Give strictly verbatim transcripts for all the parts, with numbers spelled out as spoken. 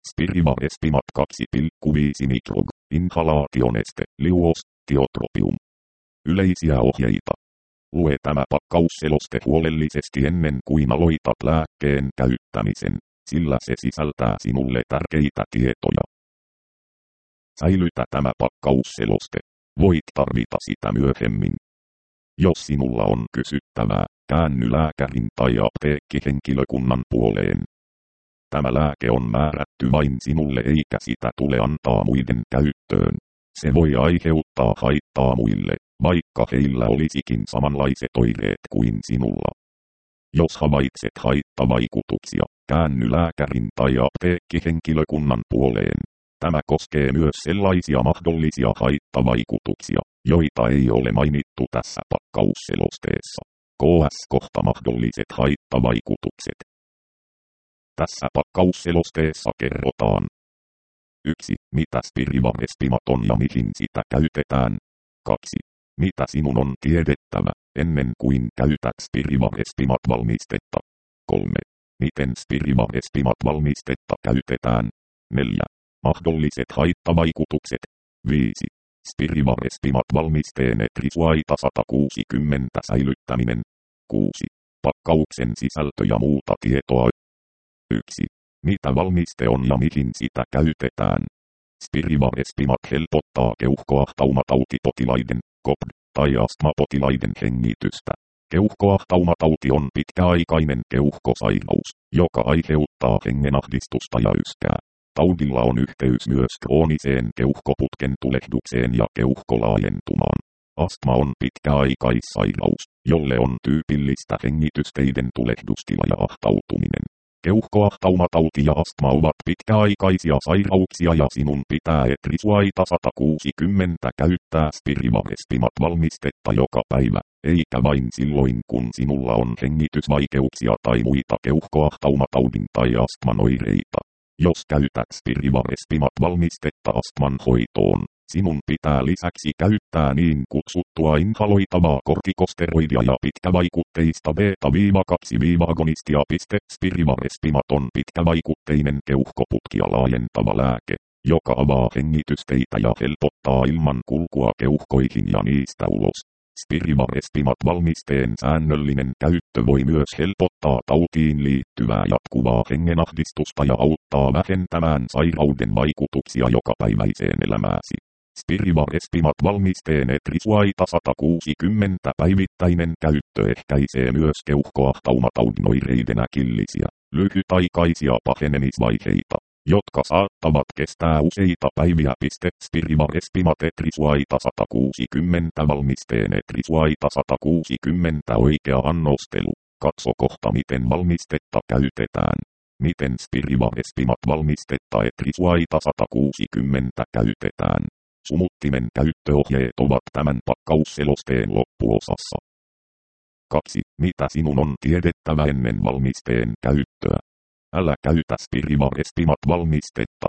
Spiriva Respimat kaksi pilkku viisi mikrog, inhalaationeste, liuos, tiotropium. Yleisiä ohjeita. Lue tämä pakkausseloste huolellisesti ennen kuin aloitat lääkkeen käyttämisen, sillä se sisältää sinulle tärkeitä tietoja. Säilytä tämä pakkausseloste. Voit tarvita sitä myöhemmin. Jos sinulla on kysyttävää, käänny lääkärin tai apteekkihenkilökunnan puoleen. Tämä lääke on määrätty vain sinulle eikä sitä tule antaa muiden käyttöön. Se voi aiheuttaa haittaa muille, vaikka heillä olisikin samanlaiset oireet kuin sinulla. Jos havaitset haittavaikutuksia, käänny lääkärin tai apteekkihenkilökunnan puoleen. Tämä koskee myös sellaisia mahdollisia haittavaikutuksia, joita ei ole mainittu tässä pakkausselosteessa. Ks kohta mahdolliset haittavaikutukset. Tässä pakkausselosteessa kerrotaan. yksi. Mitä Spiriva Respimat on ja mihin sitä käytetään. kaksi. Mitä sinun on tiedettävä, ennen kuin käytät Spiriva Respimat valmistetta. kolme. Miten Spiriva Respimat valmistetta käytetään. neljä. Mahdolliset haittavaikutukset. viisi. Spiriva Respimat valmisteen Etrisuaita sata kuusikymmentä säilyttäminen. kuusi. Pakkauksen sisältö ja muuta tietoa. yksi. Mitä valmiste on ja mihin sitä käytetään. Spiriva Respimat helpottaa keuhkoahtaumatauti-potilaiden, K O P D, tai astmapotilaiden hengitystä. Keuhkoahtaumatauti on pitkäaikainen keuhkosairaus, joka aiheuttaa hengenahdistusta ja yskää. Taudilla on yhteys myös krooniseen keuhkoputken tulehdukseen ja keuhkolaajentumaan. Astma on pitkäaikaissairaus, jolle on tyypillistä hengitysteiden tulehdustila ja ahtautuminen. Keuhkoahtaumatauti ja astma ovat pitkäaikaisia sairauksia ja sinun pitää Etrisuaita sata kuusikymmentä käyttää Spiriva Respimat valmistetta joka päivä, eikä vain silloin kun sinulla on hengitysvaikeuksia tai muita keuhkoahtaumataudin tai astman oireita. Jos käytät Spiriva Respimat valmistetta astman hoitoon, sinun pitää lisäksi käyttää niin kutsuttua inhaloitavaa kortikosteroidia ja pitkävaikutteista beta kaksi agonistia. Spiriva Respimat on pitkävaikutteinen keuhkoputkia laajentava lääke, joka avaa hengitysteitä ja helpottaa ilman kulkua keuhkoihin ja niistä ulos. Spiriva Respimat valmisteen säännöllinen käyttö voi myös helpottaa tautiin liittyvää jatkuvaa hengenahdistusta ja auttaa vähentämään sairauden vaikutuksia jokapäiväiseen elämääsi. Spiriva Respimat valmisteen Etrisuaita sata kuusikymmentä päivittäinen käyttö ehkäisee myös keuhkoahtaumataudin oireiden äkillisiä, lyhytaikaisia pahenemisvaiheita, jotka saattavat kestää useita päiviä. Spiriva Respimat Etrisuaita sata kuusikymmentä valmisteen Etrisuaita sata kuusikymmentä oikea annostelu. Katso kohta miten valmistetta käytetään. Miten Spiriva Respimat valmistetta Etrisuaita sata kuusikymmentä käytetään. Sumuttimen käyttöohjeet ovat tämän pakkausselosteen loppuosassa. kaksi. Mitä sinun on tiedettävä ennen valmisteen käyttöä? Älä käytä Spiriva Respimat valmistetta.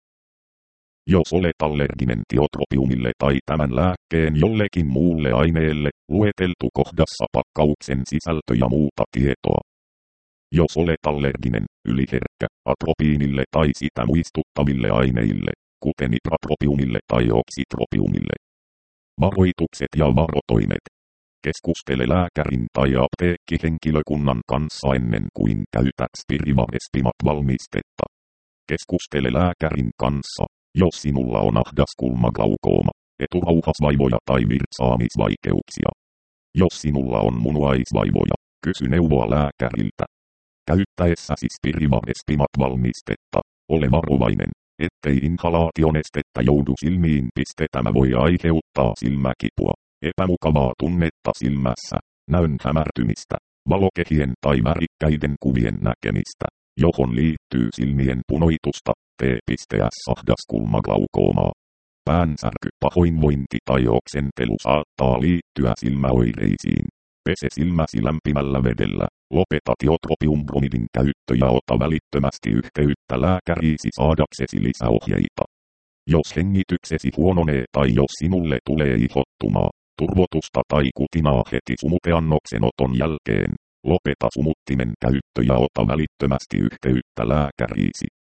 Jos olet allerginen tiotropiumille tai tämän lääkkeen jollekin muulle aineelle, lueteltu kohdassa pakkauksen sisältö ja muuta tietoa. Jos olet allerginen, yliherkkä, atropiinille tai sitä muistuttaville aineille, kuten ipratropiumille tai oksitropiumille. Varoitukset ja varotoimet. Keskustele lääkärin tai apteekkihenkilökunnan kanssa ennen kuin käytät Spiriva Respimat valmistetta. Keskustele lääkärin kanssa, jos sinulla on ahdaskulmaglaukoma, eturauhasvaivoja tai virtsaamisvaikeuksia. Jos sinulla on munuaisvaivoja, kysy neuvoa lääkäriltä. Käyttäessäsi Spiriva Respimat valmistetta, ole varovainen, ettei inhalaationestettä joudu silmiin. Tämä voi aiheuttaa silmäkipua, epämukavaa tunnetta silmässä, näön hämärtymistä, valokehien tai värikkäiden kuvien näkemistä, johon liittyy silmien punoitusta, T.S. ahdaskulmaglaukoomaa. Päänsärky, pahoinvointi tai oksentelu saattaa liittyä silmäoireisiin. Pese silmäsi lämpimällä vedellä, lopeta tiotropiumbromidin käyttö ja ota välittömästi yhteyttä lääkäriisi saadaksesi lisäohjeita. Jos hengityksesi huononee tai jos sinulle tulee ihottumaa, turvotusta tai kutinaa heti sumuteannoksen oton jälkeen, lopeta sumuttimen käyttö ja ota välittömästi yhteyttä lääkäriisi.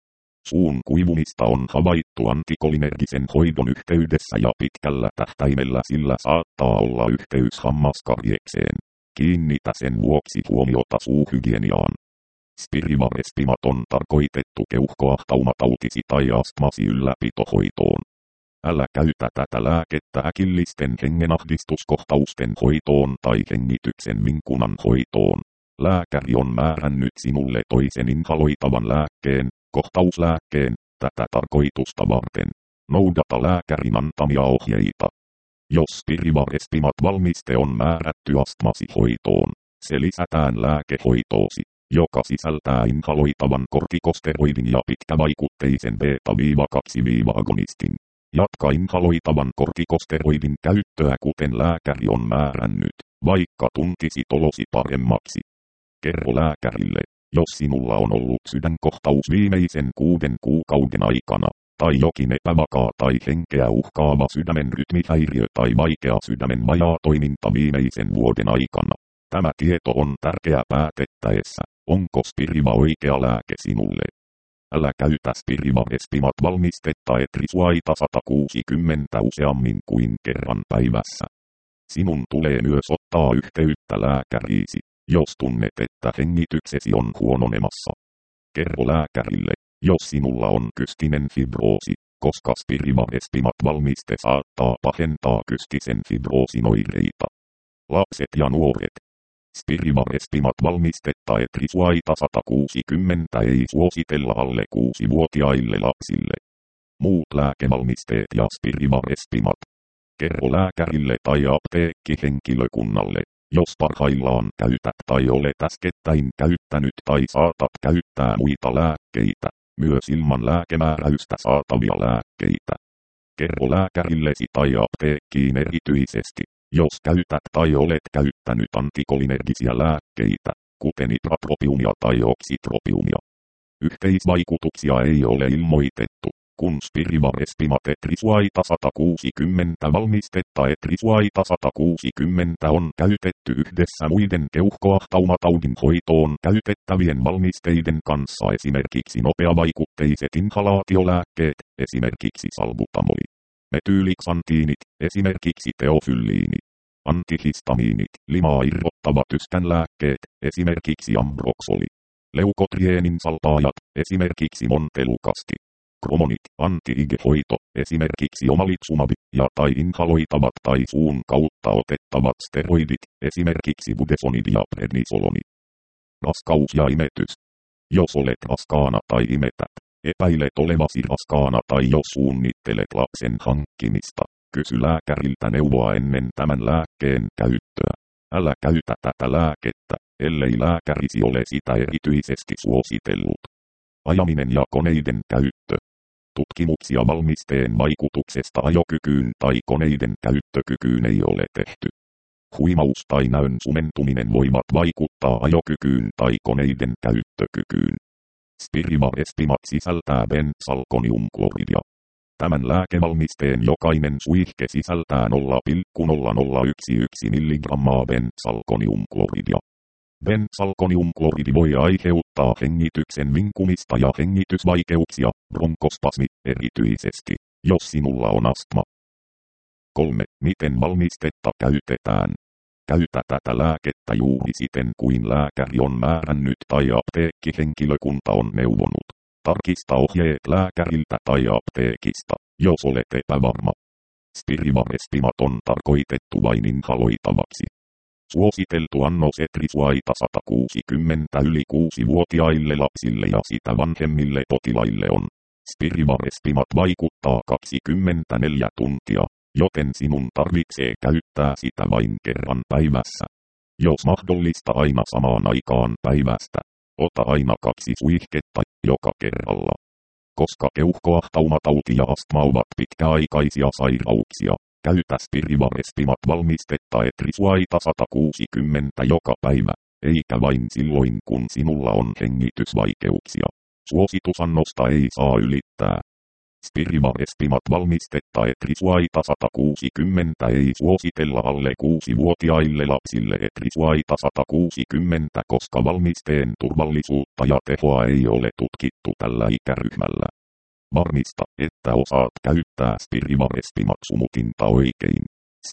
suun kuivumista on havaittu antikolinergisen hoidon yhteydessä ja pitkällä tähtäimellä sillä saattaa olla yhteys hammaskarjekseen. Kiinnitä sen vuoksi huomiota suuhygieniaan. Spiriva-respimat on tarkoitettu keuhkoahtaumatautissi tai astmasi ylläpitohoitoon. Älä käytä tätä lääkettä äkillisten hengenahdistuskohtausten hoitoon tai hengityksen vinkunan hoitoon. Lääkäri on määrännyt sinulle toisen inhaloitavan lääkkeen, kohtauslääkkeen, tätä tarkoitusta varten. Noudata lääkärin antamia ohjeita. Jos Spiriva-respimat valmiste on määrätty astmasi hoitoon, se lisätään lääkehoitoosi, joka sisältää inhaloitavan kortikosteroidin ja pitkävaikutteisen beta kaksi agonistin. Jatka inhaloitavan kortikosteroidin käyttöä kuten lääkäri on määrännyt, vaikka tuntisit olosi paremmaksi. Kerro lääkärille, jos sinulla on ollut sydänkohtaus viimeisen kuuden kuukauden aikana, tai jokin epävakaa tai henkeä uhkaava sydämen rytmihäiriö tai vaikea sydämen vajaatoiminta viimeisen vuoden aikana. Tämä tieto on tärkeä päätettäessä, onko Spiriva oikea lääke sinulle. Älä käytä Spiriva-respimat valmistetta Etrisuaita sata kuusikymmentä useammin kuin kerran päivässä. Sinun tulee myös ottaa yhteyttä lääkäriisi, jos tunnet, että hengityksesi on huononemassa. Kerro lääkärille, jos sinulla on kystinen fibroosi, koska Spiriva-respimat valmiste saattaa pahentaa kystisen fibroosin oireita. Lapset ja nuoret. Spiriva-respimat valmistetta Etrisuaita sata kuusikymmentä ei suositella alle kuusivuotiaille lapsille. Muut lääkevalmisteet ja Spiriva-respimat. Kerro lääkärille tai apteekkihenkilökunnalle, jos parhaillaan käytät tai olet äskettäin käyttänyt tai saatat käyttää muita lääkkeitä, myös ilman lääkemääräystä saatavia lääkkeitä. Kerro lääkärillesi tai apteekkiin erityisesti, jos käytät tai olet käyttänyt antikolinergisia lääkkeitä, kuten ipratropiumia tai oksitropiumia. Yhteisvaikutuksia ei ole ilmoitettu, kun Spiriva-respimat Etrisuaita sata kuusikymmentä valmistetta Etrisuaita sata kuusikymmentä on käytetty yhdessä muiden keuhkoahtaumatautin hoitoon käytettävien valmisteiden kanssa, esimerkiksi nopeavaikutteiset inhalaatiolääkkeet, esimerkiksi salbutamoli. Metyyliksantiinit, esimerkiksi teofylliini. Antihistamiinit, limaa irrottavat yskänlääkkeet, esimerkiksi ambroksoli. Leukotrienin salpaajat, esimerkiksi montelukasti. Kromonit, anti-I G-hoito, esimerkiksi omalizumab, ja tai inhaloitavat tai suun kautta otettavat steroidit, esimerkiksi budesonid ja prednisoloni. Raskaus ja imetys. Jos olet raskaana tai imetät, epäilet olevasi raskaana tai jos suunnittelet lapsen hankkimista, kysy lääkäriltä neuvoa ennen tämän lääkkeen käyttöä. Älä käytä tätä lääkettä, ellei lääkärisi ole sitä erityisesti suositellut. Ajaminen ja koneiden käyttö. Tutkimuksia valmisteen vaikutuksesta ajokykyyn tai koneiden käyttökykyyn ei ole tehty. Huimaus tai näön sumentuminen voivat vaikuttaa ajokykyyn tai koneiden käyttökykyyn. Spiriva-respimat sisältää benzalkoniumkloridia. Tämän lääkevalmisteen jokainen suihke sisältää nolla pilkku nolla nolla yksi yksi milligrammaa benzalkoniumkloridia. Benzalkoniumkloridi voi aiheuttaa hengityksen vinkumista ja hengitysvaikeuksia, bronkospasmi, erityisesti, jos sinulla on astma. kolme. Miten valmistetta käytetään? Käytä tätä lääkettä juuri siten kuin lääkäri on määrännyt tai apteekkihenkilökunta on neuvonut. Tarkista ohjeet lääkäriltä tai apteekista, jos olet epävarma. Spiriva-respimat on tarkoitettu vain inhaloitavaksi. Suositeltu annos Etrisuaita sata kuusikymmentä yli kuusivuotiaille lapsille ja sitä vanhemmille potilaille on. Spiriva-respimat vaikuttaa kaksikymmentäneljä tuntia, joten sinun tarvitsee käyttää sitä vain kerran päivässä. Jos mahdollista aina samaan aikaan päivästä, ota aina kaksi suihketta joka kerralla. Koska keuhkoahtaumatauti ja astma ovat pitkäaikaisia sairauksia, käytä Spiriva-respimat valmistetta Etrisuaita sata kuusikymmentä joka päivä, eikä vain silloin kun sinulla on hengitysvaikeuksia. Suositusannosta ei saa ylittää. Spiriva-respimat valmistetta Etrisuaita sata kuusikymmentä ei suositella alle kuusivuotiaille lapsille Etrisuaita sata kuusikymmentä, koska valmisteen turvallisuutta ja tehoa ei ole tutkittu tällä ikäryhmällä. Varmista, että osaat käyttää Spiriva-respimaksumutinta oikein.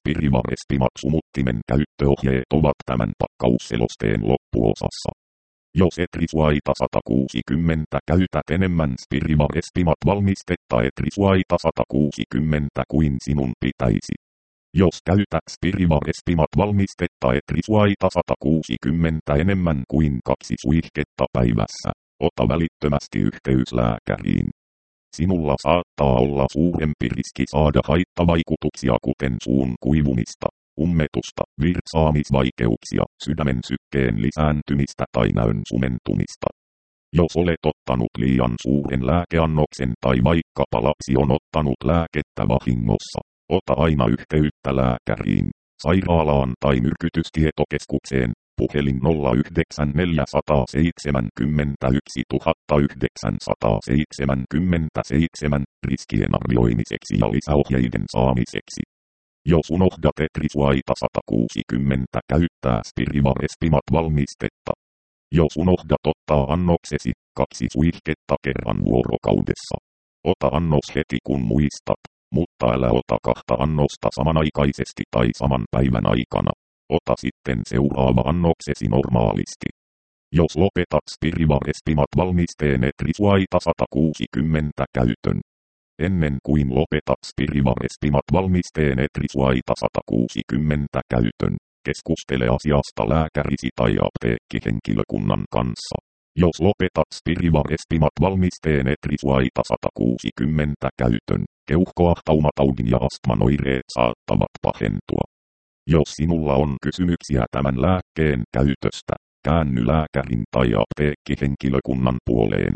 Spiriva-respimaksumuttimen käyttöohjeet ovat tämän pakkausselosteen loppuosassa. Jos Etrisuaita sata kuusikymmentä käytät enemmän Spiriva-respimat-valmistetta Etrisuaita sata kuusikymmentä kuin sinun pitäisi. Jos käytät Spiriva-respimat-valmistetta Etrisuaita sata kuusikymmentä enemmän kuin kaksi suihketta päivässä, ota välittömästi yhteys lääkäriin. Sinulla saattaa olla suurempi riski saada haittavaikutuksia kuten suun kuivumista, ummetusta, virtsaamisvaikeuksia, sydämen sykkeen lisääntymistä tai näön sumentumista. Jos olet ottanut liian suuren lääkeannoksen tai vaikkapa lapsi on ottanut lääkettä vahingossa, ota aina yhteyttä lääkäriin, sairaalaan tai myrkytystietokeskukseen, puhelin nolla yhdeksän neljä seitsemän yksi yhdeksän seitsemän seitsemän riskien arvioimiseksi ja lisäohjeiden saamiseksi. Jos unohdat Etrisuaita sata kuusikymmentä käyttää Spiriva-respimat-valmistetta. Jos unohdat ottaa annoksesi, kaksi suihketta kerran vuorokaudessa. Ota annos heti kun muistat, mutta älä ota kahta annosta samanaikaisesti tai saman päivän aikana. Ota sitten seuraava annoksesi normaalisti. Jos lopetat Spiriva-respimat-valmisteen Etrisuaita sata kuusikymmentä käytön. Ennen kuin lopetat Spiriva-respimat-valmisteen Etrisuaita sata kuusikymmentä käytön, keskustele asiasta lääkärisi tai apteekkihenkilökunnan kanssa. Jos lopetat Spiriva-respimat-valmisteen Etrisuaita sata kuusikymmentä käytön, keuhkoahtaumatautin ja astman oireet saattavat pahentua. Jos sinulla on kysymyksiä tämän lääkkeen käytöstä, käänny lääkärin tai apteekkihenkilökunnan puoleen.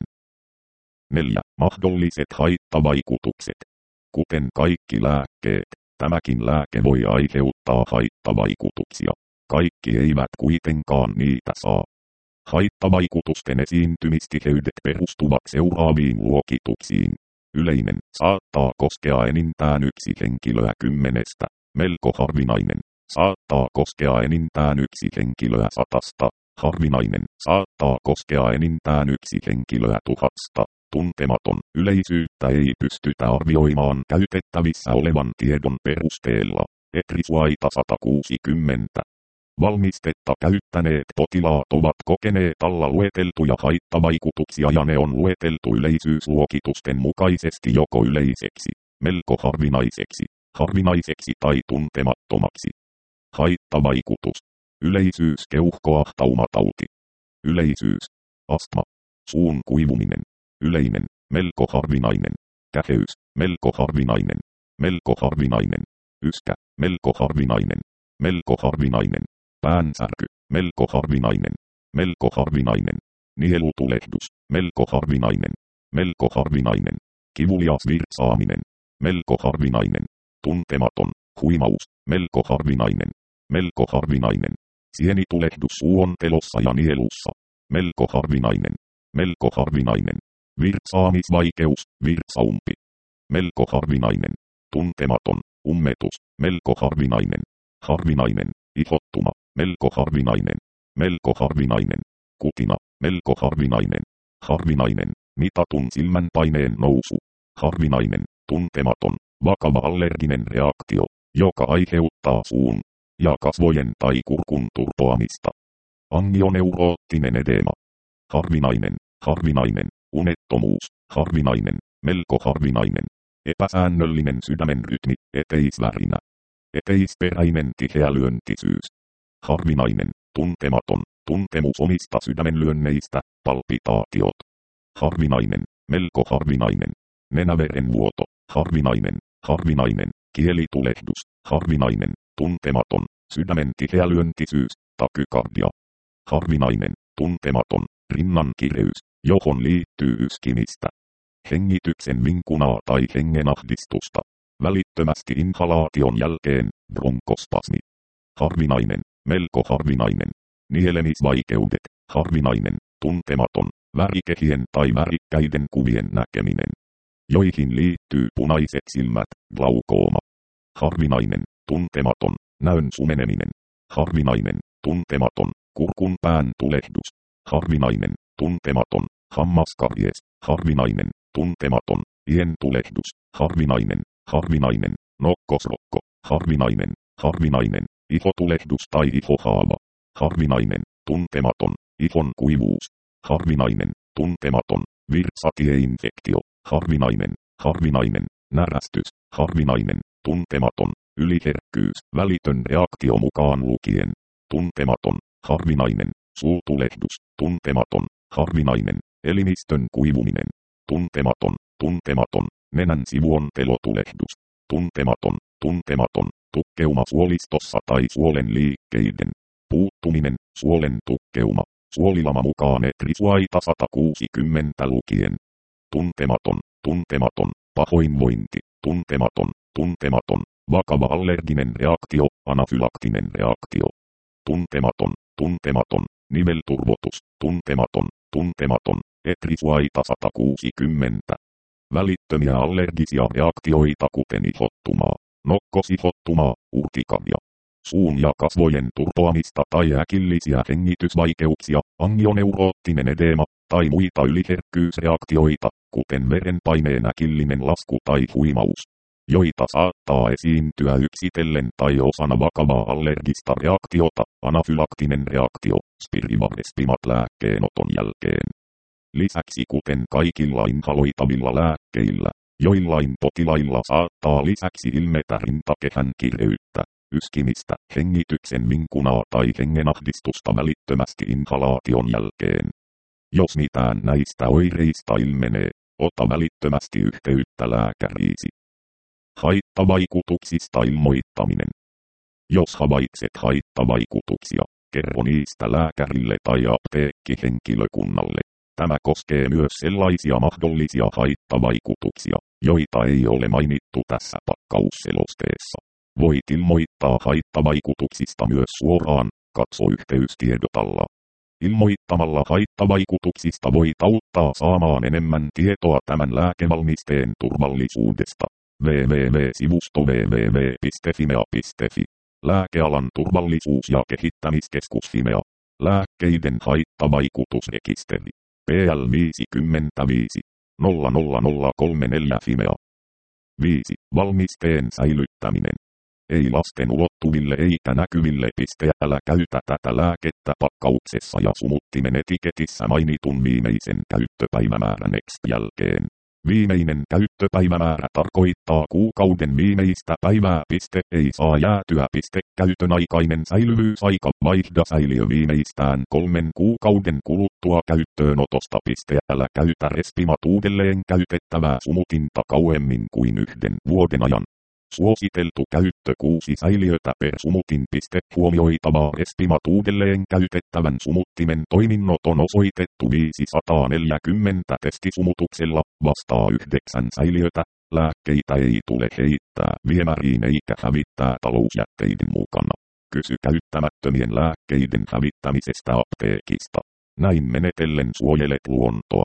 neljä. Mahdolliset haittavaikutukset. Kuten kaikki lääkkeet, tämäkin lääke voi aiheuttaa haittavaikutuksia. Kaikki eivät kuitenkaan niitä saa. Haittavaikutusten esiintymistiheydet perustuvat seuraaviin luokituksiin. Yleinen saattaa koskea enintään yksi henkilöä kymmenestä. Melko harvinainen saattaa koskea enintään yksi henkilöä satasta. Harvinainen saattaa koskea enintään yksi henkilöä tuhasta. Tuntematon yleisyyttä ei pystytä arvioimaan käytettävissä olevan tiedon perusteella. Etrisuaita sata kuusikymmentä. Valmistetta käyttäneet potilaat ovat kokeneet alla lueteltuja haittavaikutuksia ja ne on lueteltu yleisyysluokitusten mukaisesti joko yleiseksi, melko harvinaiseksi, harvinaiseksi tai tuntemattomaksi. Haittavaikutus. Yleisyys keuhkoahtaumatauti. Yleisyys. Astma. Suun kuivuminen. Yleinen, melko harvinainen. Käheys, melko harvinainen. Melko harvinainen. Yskä, melko harvinainen. Melko harvinainen. Päänsärky, melko harvinainen. Melko harvinainen. Nielutulehdus, melko harvinainen. Melko harvinainen. Kivulias virtsaaminen, melko harvinainen. Tuntematon, huimaus, melko harvinainen. Melko harvinainen. Sienitulehdus suontelossa ja nielussa, melko harvinainen. Melko harvinainen. Virtsaamisvaikeus, virtsaumpi. Melko harvinainen. Tuntematon, ummetus, melko harvinainen. Harvinainen, ihottuma, melko harvinainen. Melko harvinainen. Kutina, melko harvinainen. Harvinainen, mitatun silmänpaineen nousu. Harvinainen, tuntematon, vakava allerginen reaktio, joka aiheuttaa suun ja kasvojen tai kurkun turpoamista. Angioneuroottinen edema. Harvinainen, harvinainen. Unettomuus, harvinainen, melko harvinainen. Epäsäännöllinen sydämen rytmi, eteisvärinä. Eteisperäinen tiheälyöntisyys. Harvinainen, tuntematon, tuntemus omista sydämenlyönneistä, palpitaatiot. Harvinainen, melko harvinainen. Nenäverenvuoto, harvinainen, harvinainen. Kielitulehdus, harvinainen, tuntematon, sydämen tiheälyöntisyys, takykardia. Harvinainen, tuntematon, rinnan kireys, johon liittyy yskimistä. Hengityksen vinkunaa tai hengenahdistusta. Välittömästi inhalaation jälkeen, bronkospasmi. Harvinainen, melko harvinainen. Nielemisvaikeudet, harvinainen, tuntematon, värikehien tai värikkäiden kuvien näkeminen. Joihin liittyy punaiset silmät, glaukooma. Harvinainen, tuntematon, näön sumeneminen. Harvinainen, tuntematon, kurkun pään tulehdus. Harvinainen, tuntematon, hammaskarjes. Harvinainen, tuntematon, ientulehdus, harvinainen, harvinainen, nokkosrokko, harvinainen, harvinainen, ihotulehdus tai ihohaava, harvinainen, tuntematon, ihon kuivuus, harvinainen, tuntematon, virtsatieinfektio, harvinainen, harvinainen, närästys, harvinainen, tuntematon, yliherkkyys, välitön reaktio mukaan lukien, tuntematon, harvinainen, suutulehdus, tuntematon, harvinainen, elimistön kuivuminen, tuntematon, tuntematon, nenän sivuontelotulehdus, tuntematon, tuntematon, tukkeuma suolistossa tai suolen liikkeiden, puuttuminen, suolen tukkeuma, suolilama mukaan etrisuaita sata kuusikymmentä lukien, tuntematon, tuntematon, pahoinvointi, tuntematon, tuntematon, vakava allerginen reaktio, anafylaktinen reaktio, tuntematon, tuntematon, nivelturvotus, tuntematon, tuntematon, etrisuaita sata kuusikymmentä. Välittömiä allergisia reaktioita kuten ihottumaa, nokkosihottumaa, urtikaria, suun ja kasvojen turpoamista tai äkillisiä hengitysvaikeuksia, angioneuroottinen edeema tai muita yliherkkyysreaktioita, kuten verenpaineen äkillinen lasku tai huimaus, joita saattaa esiintyä yksitellen tai osana vakavaa allergista reaktiota, anafylaktinen reaktio, spirivarespimat lääkkeenoton jälkeen. Lisäksi kuten kaikilla inhaloitavilla lääkkeillä, joillain potilailla saattaa lisäksi ilmetä rintakehän kireyttä, yskimistä, hengityksen vinkunaa tai hengenahdistusta välittömästi inhalaation jälkeen. Jos mitään näistä oireista ilmenee, ota välittömästi yhteyttä lääkäriisi. Haittavaikutuksista ilmoittaminen. Jos havaitset haittavaikutuksia, kerro niistä lääkärille tai apteekkihenkilökunnalle. Tämä koskee myös sellaisia mahdollisia haittavaikutuksia, joita ei ole mainittu tässä pakkausselosteessa. Voit ilmoittaa haittavaikutuksista myös suoraan, katso yhteystiedot alla. Ilmoittamalla haittavaikutuksista voit auttaa saamaan enemmän tietoa tämän lääkevalmisteen turvallisuudesta. www.sivusto www piste fimea piste fi. Lääkealan turvallisuus- ja kehittämiskeskus Fimea. Lääkkeiden haittavaikutusrekisteri. P L viisikymmentäviisi nolla nolla nolla kolme neljä Fimea. viisi. Valmisteen säilyttäminen. Ei lasten ulottuville eikä näkyville. Älä käytä tätä lääkettä pakkauksessa ja sumuttimen etiketissä mainitun viimeisen käyttöpäivämäärän X jälkeen. Viimeinen käyttöpäivämäärä tarkoittaa kuukauden viimeistä päivää. Piste, ei saa jäätyä. Piste, käytön aikainen säilyvyysaika. Vaihda säiliö viimeistään kolmen kuukauden kuluttua käyttöönotosta. Piste, älä käytä Respimat uudelleen käytettävää sumutinta kauemmin kuin yhden vuoden ajan. Suositeltu käyttö kuusi säiliötä per sumutin. Piste, huomioitavaa Respimat uudelleen käytettävän sumuttimen toiminnot on osoitettu viisisataaneljäkymmentä testisumutuksella, vastaa yhdeksän säiliötä. Lääkkeitä ei tule heittää viemäriin eikä hävittää talousjätteiden mukana. Kysy käyttämättömien lääkkeiden hävittämisestä apteekista. Näin menetellen suojelet luontoa.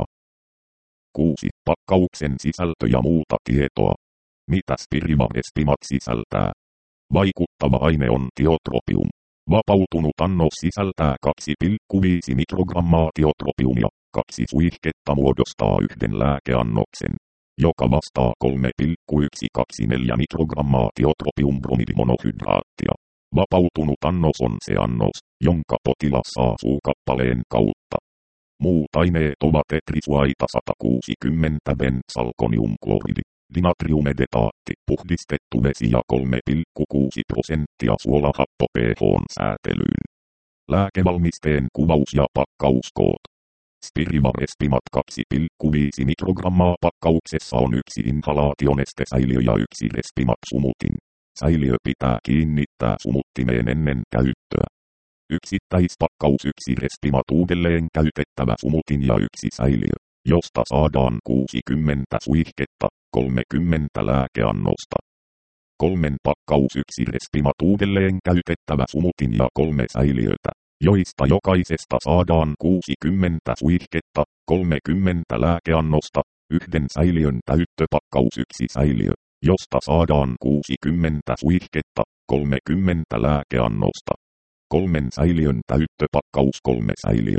kuusi. Pakkauksen sisältö ja muuta tietoa. Mitä Spiriva-Respimat sisältää? Vaikuttava aine on tiotropium. Vapautunut annos sisältää kaksi pilkku viisi mikrogrammaa tiotropiumia. Kaksi suihketta muodostaa yhden lääkeannoksen, joka vastaa kolme pilkku yksi kaksi neljä mikrogrammaa tiotropiumbromidimonohydraattia. Vapautunut annos on se annos, jonka potilas saa suukappaleen kautta. Muut aineet ovat etrisuaita sata kuusikymmentä benzalkoniumkloridi, dinatriumedetaatti, puhdistettu vesi ja kolme pilkku kuusi prosenttia suolahappo pH:n säätelyyn. Lääkevalmisteen kuvaus ja pakkauskoot. Spiriva-Respimat kaksi pilkku viisi mikrogrammaa pakkauksessa on yksi inhalaationestesäiliö ja yksi Respimat-sumutin. Säiliö pitää kiinnittää sumuttimeen ennen käyttöä. Yksittäispakkaus yksi Respimat uudelleen käytettävä sumutin ja yksi säiliö, josta saadaan kuusikymmentä suihketta, kolmekymmentä lääkeannosta. Kolmen pakkaus yksi Respimat uudelleen käytettävä sumutin ja kolme säiliötä, joista jokaisesta saadaan kuusikymmentä suihketta, kolmekymmentä lääkeannosta, yhden säiliön täyttöpakkaus yksi säiliö, josta saadaan kuusikymmentä suihketta, kolmekymmentä lääkeannosta. Kolmen säiliön täyttöpakkaus kolme säiliötä,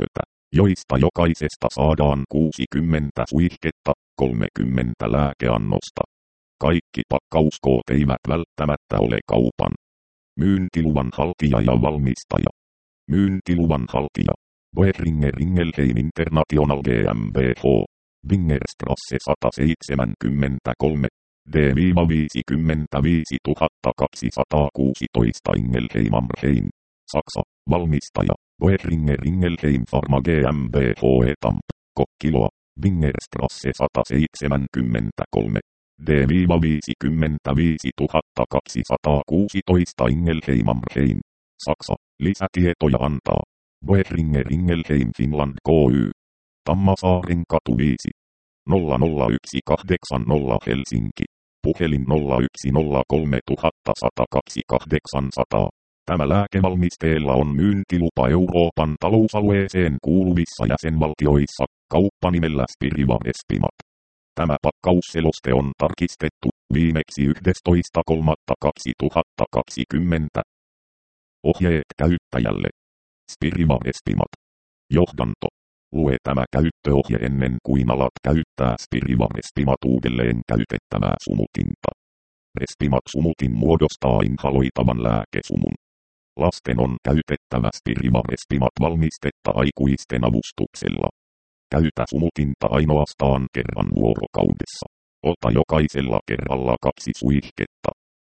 joista jokaisesta saadaan kuusikymmentä suihketta, kolmekymmentä lääkeannosta. Kaikki pakkauskoot eivät välttämättä ole kaupan. Myyntiluvan haltija ja valmistaja. Myyntiluvan haltija. Boehringer Ingelheim International GmbH. Bingerstrasse sata seitsemänkymmentäkolme. D viisikymmentäviisi kaksituhattakaksisataakuusitoista Ingelheim am Rhein. Saksa. Valmistaja. Boehringer Ingelheim Pharma GmbH Etamp. Kokkiloa. Bingerstrasse sata seitsemänkymmentäkolme. D viisikymmentäviisi kaksituhattakaksisataakuusitoista Ingelheim am Rhein. Saksa. Lisätietoja antaa. Boehringer Ingelheim Finland Ky. Tammasaaren katu viisi. nolla nolla yksi kahdeksan nolla Helsinki. Puhelin nolla yksi nolla kolme yksi nolla nolla kaksi kahdeksan nolla nolla. Tämä lääkevalmisteella on myyntilupa Euroopan talousalueeseen kuuluvissa jäsenvaltioissa, kauppanimellä Spiriva Respimat. Tämä pakkausseloste on tarkistettu viimeksi yhdestoista kolmatta kaksituhattakaksikymmentä. Ohjeet käyttäjälle. Spiriva Respimat. Johdanto. Lue tämä käyttöohje ennen kuin alat käyttää Spiriva Respimat uudelleen käytettävää sumutinta. Respimat sumutin muodostaa inhaloitavan lääkesumun. Lasten on käytettävä Spiriva Respimat valmistetta aikuisten avustuksella. Käytä sumutinta ainoastaan kerran vuorokaudessa. Ota jokaisella kerralla kaksi suihketta.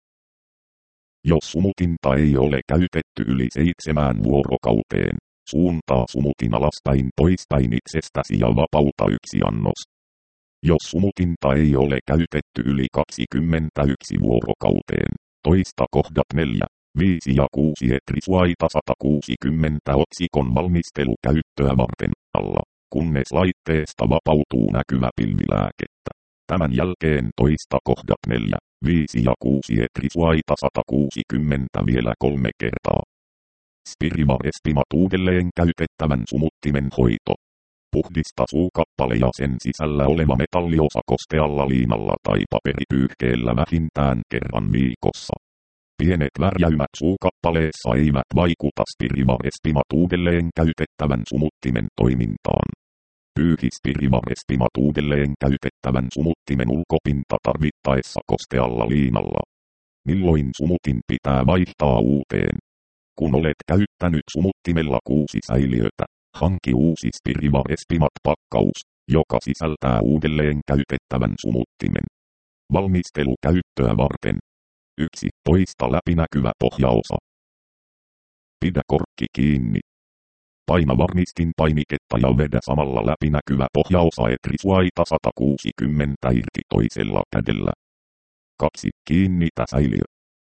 Jos sumutinta ei ole käytetty yli seitsemään vuorokauteen, suuntaa sumutin alaspäin poispäin itsestäsi ja vapauta yksi annos. Jos sumutinta ei ole käytetty yli kaksikymmentäyksi vuorokauteen, toista kohdat neljä, viisi ja kuusi Etrisuaita sata kuusikymmentä otsikon valmistelu käyttöä varten alla, kunnes laitteesta vapautuu näkyvä pilvilääkettä. Tämän jälkeen toista kohdat neljä, viisi ja kuusi Etrisuaita sata kuusikymmentä vielä kolme kertaa. Spiriva Respimat uudelleen käytettävän sumuttimen hoito. Puhdista suukappale ja sen sisällä oleva metalliosa kostealla liinalla tai paperipyyhkeellä vähintään kerran viikossa. Pienet värjäymät suukappaleessa eivät vaikuta Spiriva Respimat uudelleen käytettävän sumuttimen toimintaan. Pyyhi Spiriva Respimat uudelleen käytettävän sumuttimen ulkopinta tarvittaessa kostealla liinalla. Milloin sumutin pitää vaihtaa uuteen? Kun olet käyttänyt sumuttimella kuusi säiliötä, hanki uusi Spiriva Respimat pakkaus, joka sisältää uudelleen käytettävän sumuttimen. Valmistelu käyttöä varten. yksi. Poista läpinäkyvä pohjaosa. Pidä korkki kiinni. Paina varmistin painiketta ja vedä samalla läpinäkyvä pohjaosa Etrisuaita sata kuusikymmentä irti toisella kädellä. kaksi. Kiinnitä säiliö.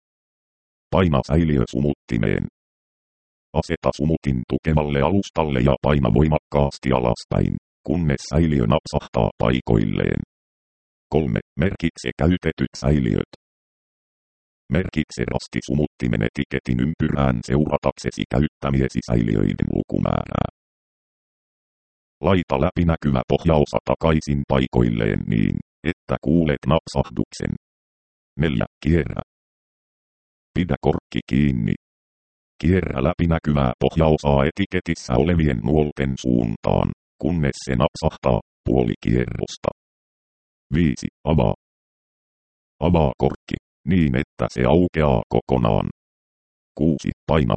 Paina säiliö sumuttimeen. Aseta sumutin tukevalle alustalle ja paina voimakkaasti alaspäin, kunnes säiliö napsahtaa paikoilleen. kolme. Merkitse käytetyt säiliöt. Merkitse rasti sumuttimen etiketin ympyrään seurataksesi käyttämiesi säiliöiden lukumäärää. Laita läpinäkyvä pohjaosa takaisin paikoilleen niin, että kuulet napsahduksen. neljä. Kierrä. Pidä korkki kiinni. Kierrä läpinäkyvää pohjaosaa etiketissä olevien nuolten suuntaan, kunnes se napsahtaa puolikierrosta. viisi. Avaa. Avaa korkki, niin että se aukeaa kokonaan. kuusi. Paina.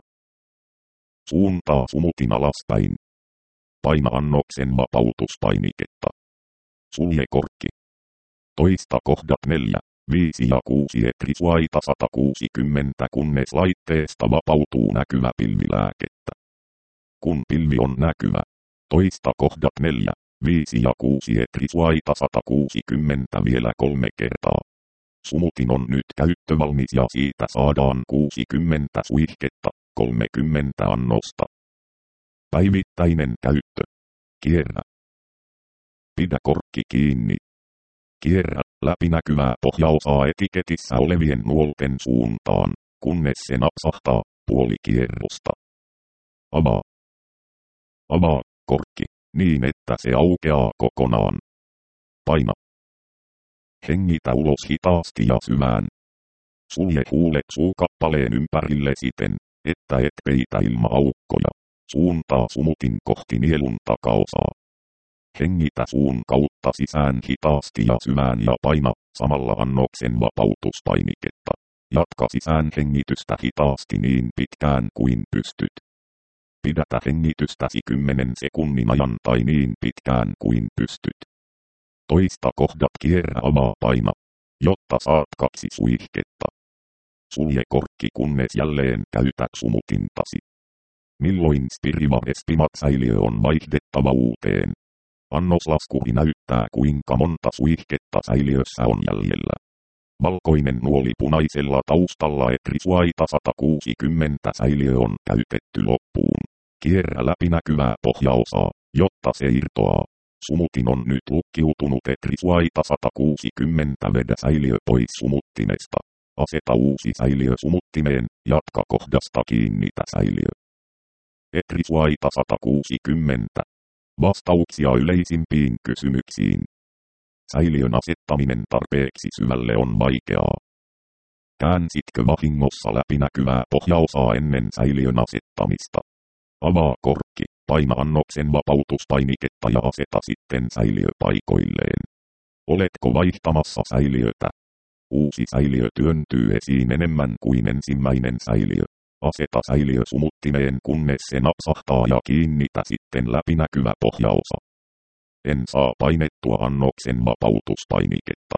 Suuntaa sumutin alaspäin. Paina annoksen vapautuspainiketta. Sulje korkki. Toista kohdat neljä. viisi ja kuusi Etrisuaita sata kuusikymmentä kunnes laitteesta vapautuu näkyvä pilvilääkettä. Kun pilvi on näkyvä, toista kohdat neljä, viisi ja kuusi Etrisuaita sata kuusikymmentä vielä kolme kertaa. Sumutin on nyt käyttövalmis ja siitä saadaan kuusikymmentä suihketta, kolmekymmentä annosta. Päivittäinen käyttö. Kierrä. Pidä korkki kiinni. Kierrä läpinäkyvää pohjaosaa etiketissä olevien nuolten suuntaan, kunnes se napsahtaa puolikierrosta. Avaa. Avaa korkki, niin että se aukeaa kokonaan. Paina. Hengitä ulos hitaasti ja syvään. Sulje huulet suukappaleen ympärille siten, että et peitä ilma-aukkoja. Suuntaa sumutin kohti nielun takaosaa. Hengitä suun kautta sisään hitaasti ja syvään ja paina samalla annoksen vapautuspainiketta. Jatka sisään hengitystä hitaasti niin pitkään kuin pystyt. Pidätä hengitystäsi kymmenen sekunnin ajan tai niin pitkään kuin pystyt. Toista kohdat kierrä avaa paina, jotta saat kaksi suihketta. Sulje korkki kunnes jälleen käytät sumutintasi. Milloin Spiriva Respimat säiliö on vaihdettava uuteen? Annoslaskuri näyttää kuinka monta suihketta säiliössä on jäljellä. Valkoinen nuoli punaisella taustalla Etrisuaita sata kuusikymmentä säiliö on käytetty loppuun. Kierrä läpinäkyvää pohjaosaa, jotta se irtoaa. Sumutin on nyt lukkiutunut Etrisuaita sata kuusikymmentä vedä säiliö pois sumuttimesta. Aseta uusi säiliö sumuttimeen, jatka kohdasta kiinnitä säiliö. Etrisuaita sata kuusikymmentä. Vastauksia yleisimpiin kysymyksiin. Säiliön asettaminen tarpeeksi syvälle on vaikeaa. Käänsitkö vahingossa läpinäkyvää pohjaosaa ennen säiliön asettamista? Avaa korkki, paina annoksen vapautuspainiketta ja aseta sitten säiliö paikoilleen. Oletko vaihtamassa säiliötä? Uusi säiliö työntyy esiin enemmän kuin ensimmäinen säiliö. Aseta säiliö sumuttimeen kunnes se napsahtaa ja kiinnitä sitten läpinäkyvä pohjaosa. En saa painettua annoksen vapautuspainiketta.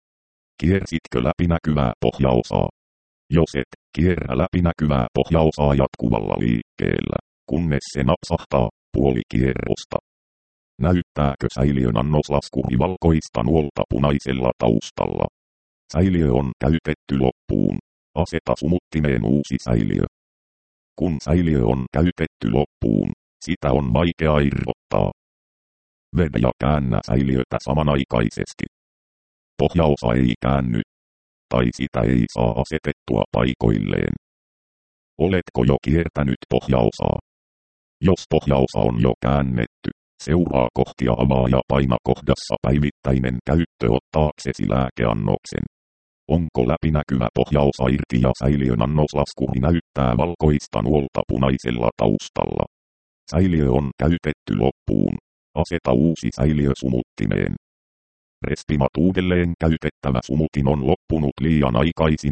Kiersitkö läpinäkyvää pohjaosaa? Jos et, kierrä läpinäkyvää pohjaosaa jatkuvalla liikkeellä, kunnes se napsahtaa puoli kierrosta. Näyttääkö säiliön annoslaskuri valkoista nuolta punaisella taustalla? Säiliö on käytetty loppuun. Aseta sumuttimeen uusi säiliö. Kun säiliö on käytetty loppuun, sitä on vaikea irrottaa. Vedä ja käännä säiliötä samanaikaisesti. Pohjaosa ei käänny, tai sitä ei saa asetettua paikoilleen. Oletko jo kiertänyt pohjaosaa? Jos pohjaosa on jo käännetty, seuraa kohti ja avaa ja paina kohdassa päivittäinen käyttö ottaaksesi lääkeannoksen. Onko läpinäkyvä pohjaosa irti ja säiliön annoslaskuri näyttää valkoista nuolta punaisella taustalla? Säiliö on käytetty loppuun. Aseta uusi säiliö sumuttimeen. Respimat uudelleen käytettävä sumutin on loppunut liian aikaisin.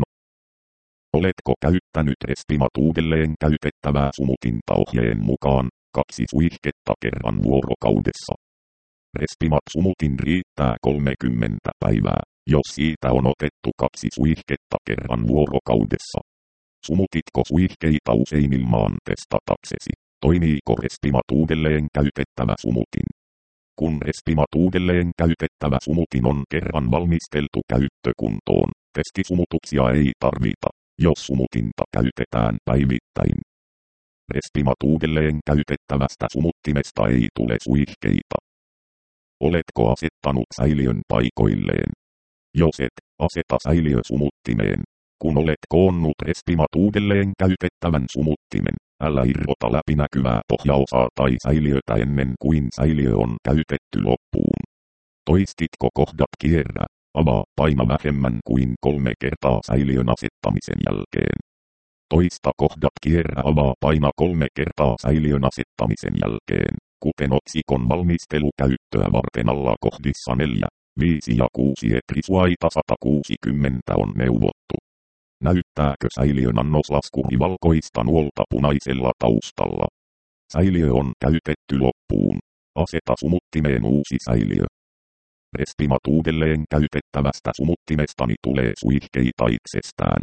Oletko käyttänyt Respimat uudelleen käytettävää sumutinta ohjeen mukaan kaksi suihketta kerran vuorokaudessa? Respimat sumutin riittää kolmekymmentä päivää, jos siitä on otettu kaksi suihketta kerran vuorokaudessa. Sumutitko suihkeita usein ilmaan testataksesi? Toimiiko Respimat uudelleen käytettävä sumutin? Kun Respimat uudelleen käytettävä sumutin on kerran valmisteltu käyttökuntoon, testisumutuksia ei tarvita, jos sumutinta käytetään päivittäin. Respimat uudelleen käytettävästä sumuttimesta ei tule suihkeita. Oletko asettanut säiliön paikoilleen? Jos et, aseta säiliö sumuttimeen. Kun olet koonnut Respimat uudelleen käytettävän sumuttimen, älä irrota läpinäkyvää pohjaosaa tai säiliötä ennen kuin säiliö on käytetty loppuun. Toistitko kohdat kierrä, avaa, paina vähemmän kuin kolme kertaa säiliön asettamisen jälkeen. Toista kohdat kierrä, avaa, paina kolme kertaa säiliön asettamisen jälkeen, kuten otsikon valmistelukäyttöä varten alla kohdissa neljä, viisi ja kuusi Etrisuaita sata kuusikymmentä on neuvottu. Näyttääkö säiliön annoslaskuri valkoista nuolta punaisella taustalla? Säiliö on käytetty loppuun. Aseta sumuttimeen uusi säiliö. Respimat uudelleen käytettävästä sumuttimestani tulee suihkeita itsestään.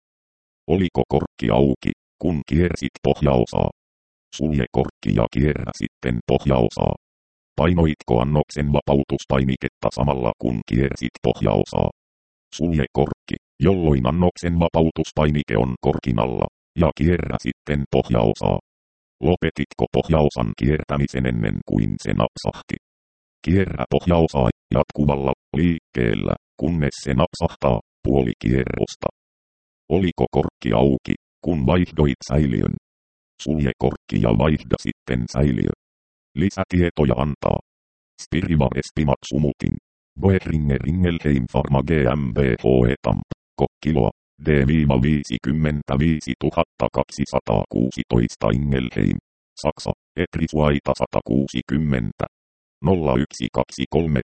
Oliko korkki auki, kun kiersit pohjaosaa? Sulje korkki ja kierrä sitten pohjaosaa. Painoitko annoksen vapautuspainiketta samalla kun kiersit pohjaosaa? Sulje korkki, jolloin annoksen vapautuspainike on korkin alla, ja kierrä sitten pohjaosaa. Lopetitko pohjaosan kiertämisen ennen kuin se napsahti? Kierrä pohjaosaa jatkuvalla liikkeellä, kunnes se napsahtaa puoli kierrosta. Oliko korkki auki, kun vaihdoit säiliön? Sulje korkki ja vaihda sitten säiliö. Lisätietoja antaa Spiriva Respimat sumutin. Boehringer Ingelheim Pharma GmbH Etamp, Kokkiloa, D viisikymmentäviisi kaksituhattakuusitoista Ingelheim. Saksa, Etrisvaita sata kuusikymmentä, nolla yksi kaksi kolme